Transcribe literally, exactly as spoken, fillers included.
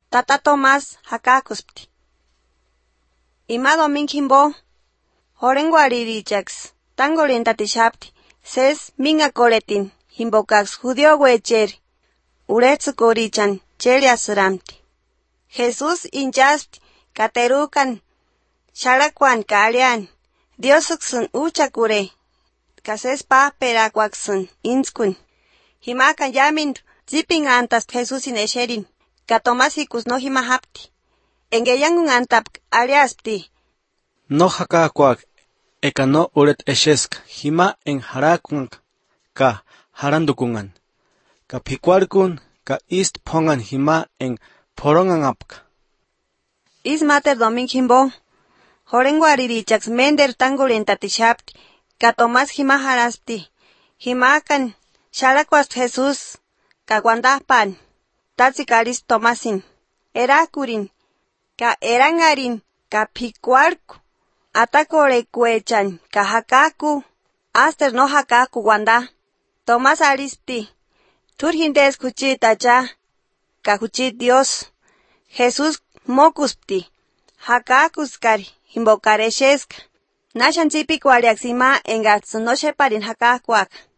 Tata Tomás hakakuspti. Ima dominghimbo, horengwaririchaks, tangolentatishabti, ses minga koletin, himbokaks judio wecher, uretsukorichan, cheliasramti. Jesús inchaspti, katerukan, sharakuan kalian, diosuksun uchakure, kases pa perakwaksun, inskun. Himakan yamin, ziping antas Jesús inesherin, katomasikus no himahapti. Engeyangun antap aliaspti. No hakakwak, eka no uret eshesk, hima en harakun ka harandukungan. Ka pikwarkun, ka ist pongan hima en porongangapka. Is mater dominghimbo, horengwaririchaks mender tangolentatishabti, ka Tomás hima haraspti. Himakan, shalakwast Jesús, ka guandahpan, tatsikaris Tomasin, erakurin, ka erangarin, ka pikwarku, atakore kuechan, ka hakaku, aster no hakaku guanda. Tomás arispti, turhindes kuchit acha, ka kuchit Dios. Jesús mokuspti, hakakuskari, himbokaresheska. Nashan zipi kwariaksima engatsu no sheparin hakakuak.